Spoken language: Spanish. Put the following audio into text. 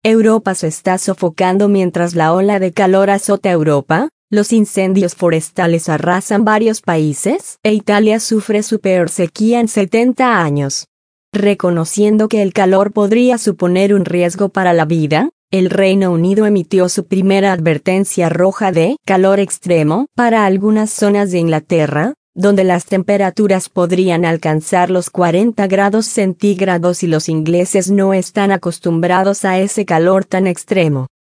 Europa se está sofocando mientras la ola de calor azota Europa, los incendios forestales arrasan varios países e Italia sufre su peor sequía en 70 años. Reconociendo que el calor podría suponer un riesgo para la vida, el Reino Unido emitió su primera advertencia roja de calor extremo para algunas zonas de Inglaterra, donde las temperaturas podrían alcanzar los 40 grados centígrados y los ingleses no están acostumbrados a ese calor tan extremo.